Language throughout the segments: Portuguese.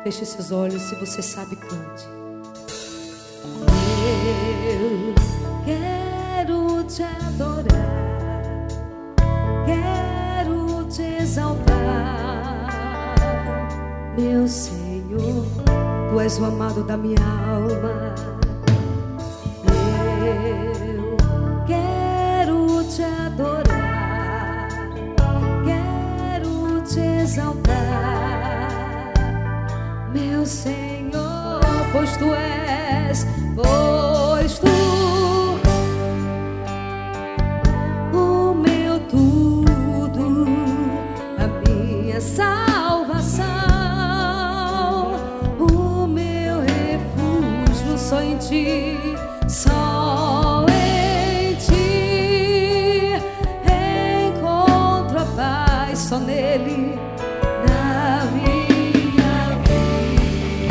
Feche seus olhos, se você sabe, cante. Eu quero te adorar, quero te exaltar, meu Senhor, Tu és o amado da minha alma. Eu quero te adorar, quero te exaltar, meu Senhor, pois Tu és, pois Tu o meu tudo, a minha salvação, o meu refúgio, só em Ti, só em Ti encontro a paz, só nele, na minha vida.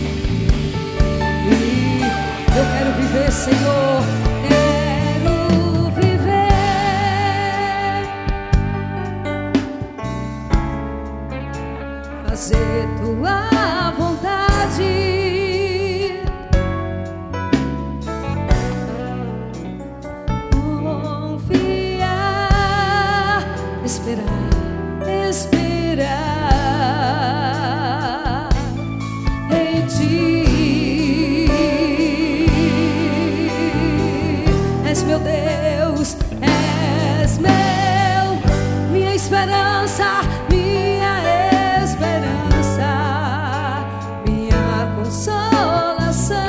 Eu quero viver, Senhor, quero viver, fazer Tua vontade, confiar, esperar, esperar em Ti. És meu Deus, és minha esperança, minha esperança, minha consolação.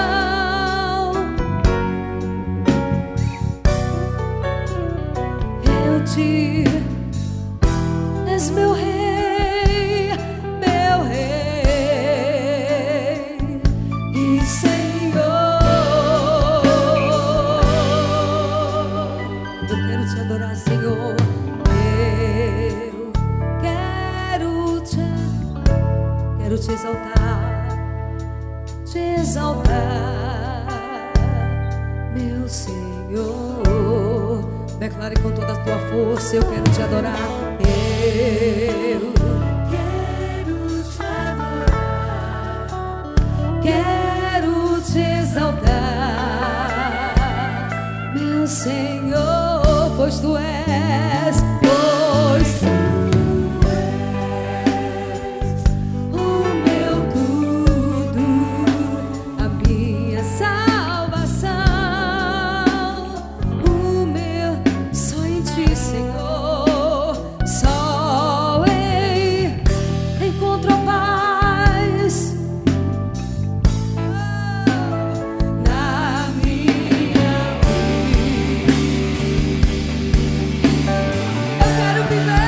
Eu Te, és meu Rei e Senhor. Eu quero te adorar, Senhor. Eu quero te exaltar, meu Senhor. Declare com toda a tua força: eu quero te adorar. Eu quero te adorar, quero te exaltar, meu Senhor, pois Tu és, pois Tu és o meu tudo, a minha salvação, o meu, só em Ti, Senhor, só em encontro a paz na minha vida. Eu quero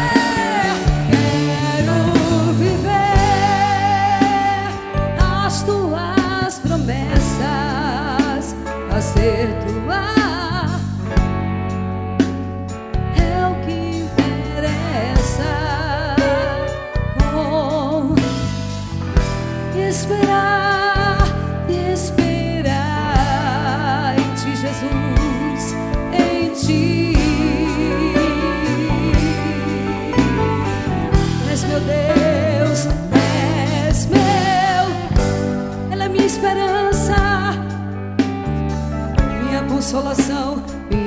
viver as Tuas promessas, fazer Tua é o que interessa, com esperar em Ti, Jesus, em Ti. És meu Deus, és Ela é minha esperança, minha consolação, minha